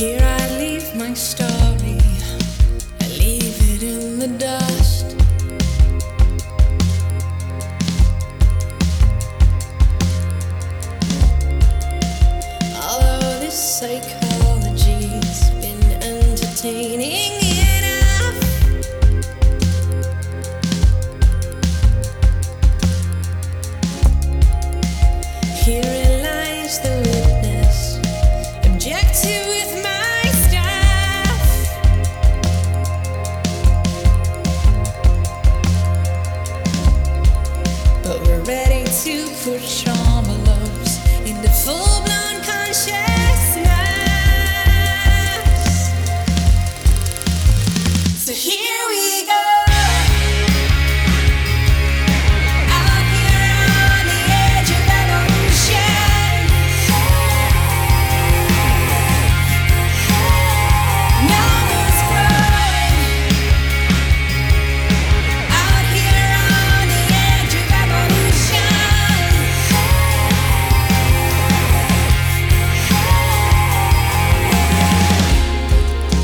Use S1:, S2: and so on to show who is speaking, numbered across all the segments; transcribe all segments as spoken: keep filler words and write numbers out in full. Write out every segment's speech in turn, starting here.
S1: Here I leave my story, I leave it in the dust. Although this psychology's been entertaining enough, herein lies the witness, objective with my staff. But we're ready to push envelopes into full-blown consciousness. So here we go. Out here on the edge of evolution. Numbers growing. Out here on the edge of evolution.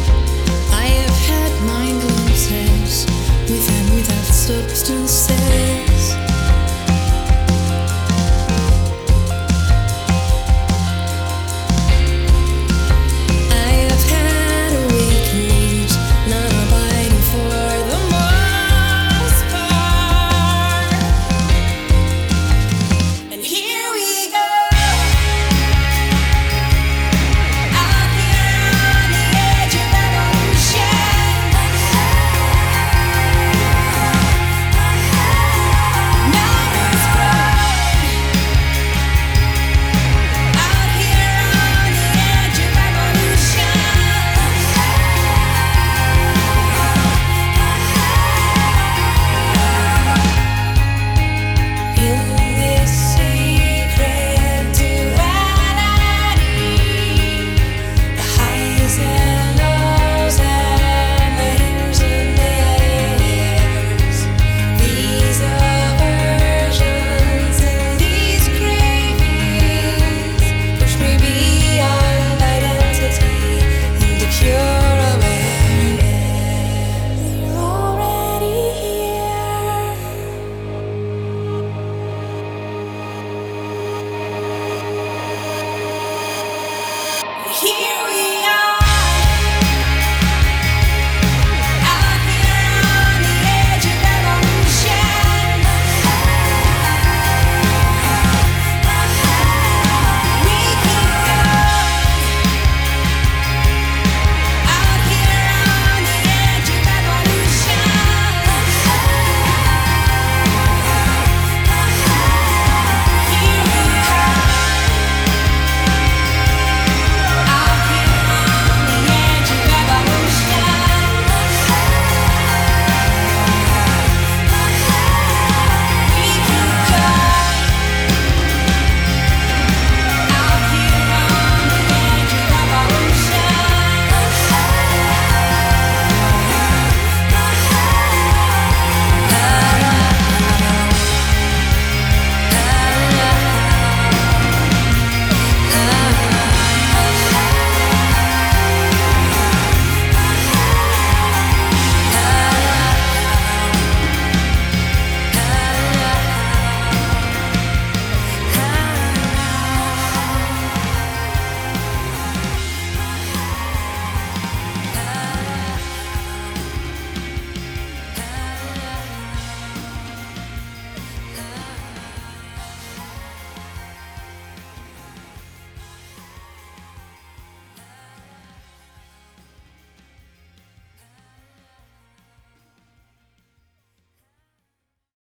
S1: I have had mind glimpses with and without substances.